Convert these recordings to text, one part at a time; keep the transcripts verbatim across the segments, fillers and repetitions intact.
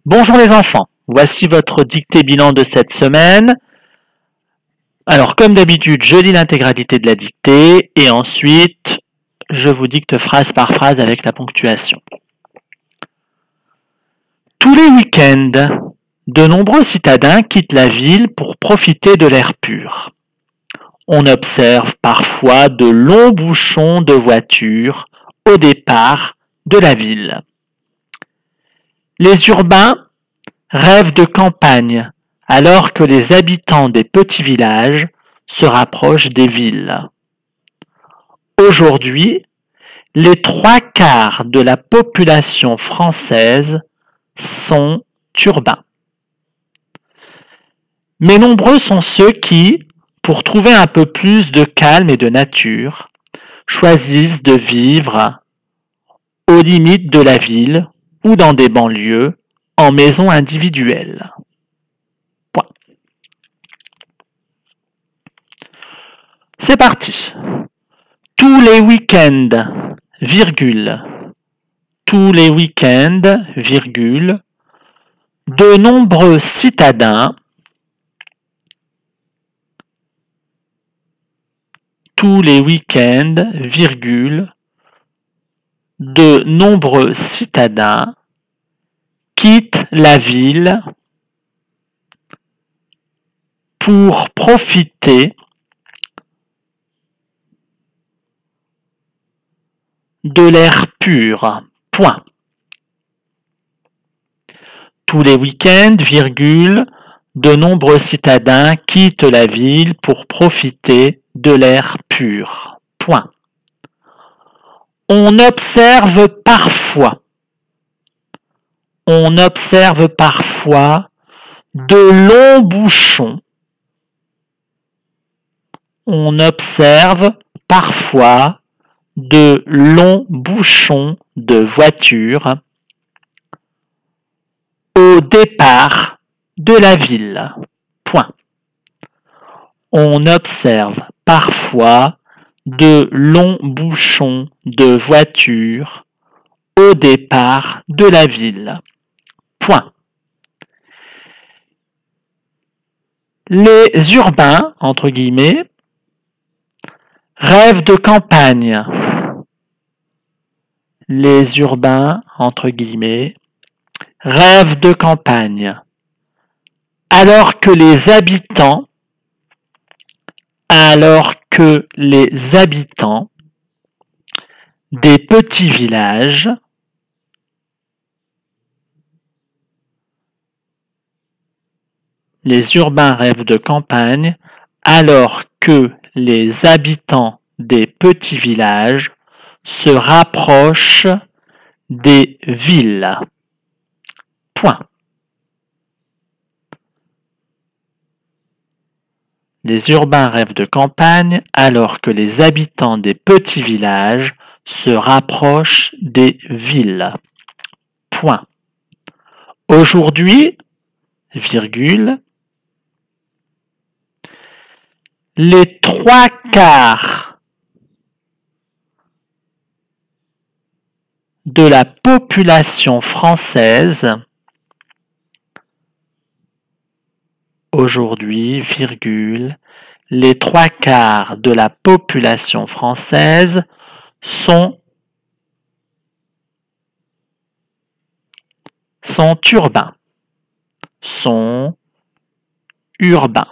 Bonjour les enfants, voici votre dictée bilan de cette semaine. Alors comme d'habitude, je lis l'intégralité de la dictée et ensuite je vous dicte phrase par phrase avec la ponctuation. Tous les week-ends, de nombreux citadins quittent la ville pour profiter de l'air pur. On observe parfois de longs bouchons de voitures au départ de la ville. Les urbains rêvent de campagne alors que les habitants des petits villages se rapprochent des villes. Aujourd'hui, les trois quarts de la population française sont urbains. Mais nombreux sont ceux qui, pour trouver un peu plus de calme et de nature, choisissent de vivre aux limites de la ville ou dans des banlieues en maison individuelle. Point. C'est parti. Tous les week-ends, virgule, tous les week-ends, virgule, de nombreux citadins, tous les week-ends, virgule, de nombreux citadins quittent la ville pour profiter de l'air pur. Point. Tous les week-ends, virgule, de nombreux citadins quittent la ville pour profiter de l'air pur. Point. On observe parfois, on observe parfois de longs bouchons. On observe parfois de longs bouchons de voitures au départ de la ville. Point. On observe parfois de longs bouchons de voitures au départ de la ville. Point. Les urbains, entre guillemets, rêvent de campagne. Les urbains, entre guillemets, rêvent de campagne. Alors que les habitants, alors que les habitants des petits villages les urbains rêvent de campagne alors que les habitants des petits villages se rapprochent des villes. Point. Les urbains rêvent de campagne alors que les habitants des petits villages se rapprochent des villes. Point. Aujourd'hui, virgule, les trois quarts de la population française Aujourd'hui, virgule, les trois quarts de la population française sont, sont urbains. Sont urbains.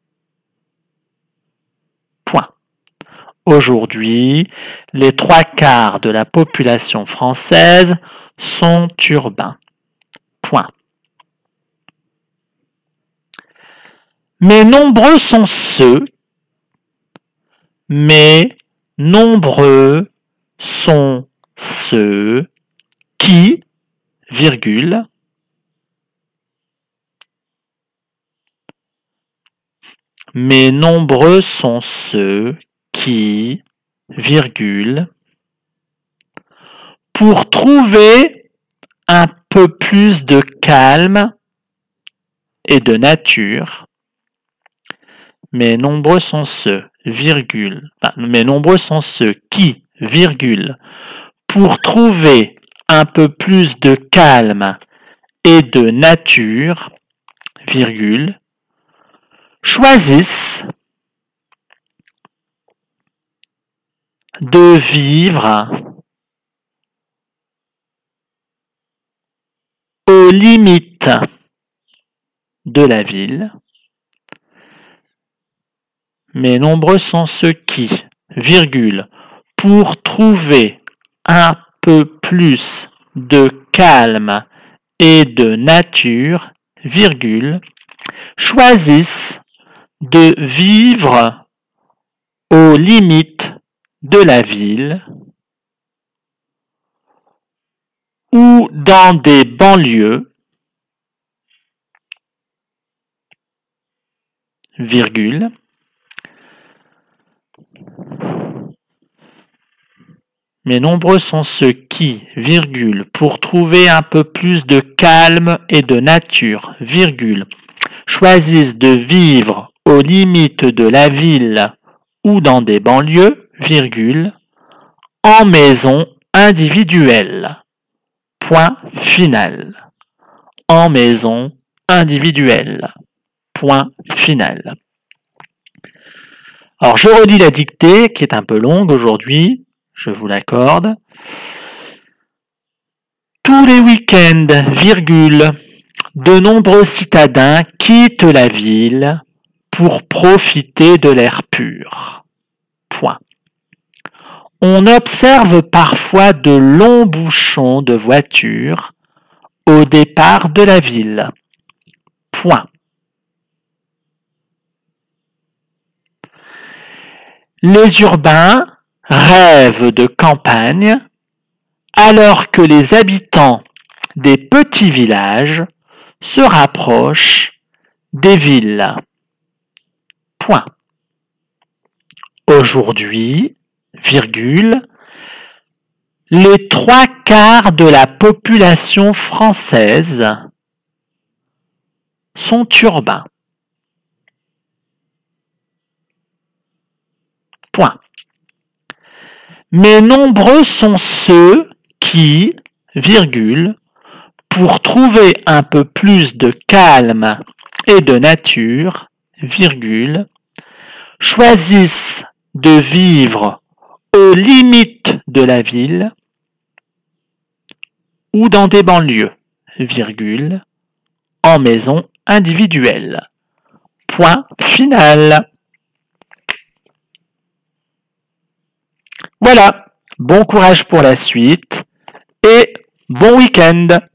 Point. Aujourd'hui, les trois quarts de la population française sont urbains. Point. Mais nombreux sont ceux, mais nombreux sont ceux qui, virgule, mais nombreux sont ceux qui, virgule, pour trouver un peu plus de calme et de nature, mais nombreux sont ceux, virgule, enfin, mais nombreux sont ceux qui, virgule, pour trouver un peu plus de calme et de nature, virgule, choisissent de vivre aux limites de la ville, mais nombreux sont ceux qui, virgule, pour trouver un peu plus de calme et de nature, virgule, choisissent de vivre aux limites de la ville ou dans des banlieues, virgule, mais nombreux sont ceux qui, virgule, pour trouver un peu plus de calme et de nature, virgule, choisissent de vivre aux limites de la ville ou dans des banlieues, virgule, en maison individuelle. Point final. En maison individuelle. Point final. Alors, je relis la dictée qui est un peu longue aujourd'hui, je vous l'accorde. Tous les week-ends, virgule, de nombreux citadins quittent la ville pour profiter de l'air pur. Point. On observe parfois de longs bouchons de voitures au départ de la ville. Point. Les urbains rêvent de campagne alors que les habitants des petits villages se rapprochent des villes. Point. Aujourd'hui, virgule, les trois quarts de la population française sont urbains. Point. Mais nombreux sont ceux qui, virgule, pour trouver un peu plus de calme et de nature, virgule, choisissent de vivre aux limites de la ville ou dans des banlieues, virgule, en maison individuelle. Point final. Voilà, bon courage pour la suite et bon week-end.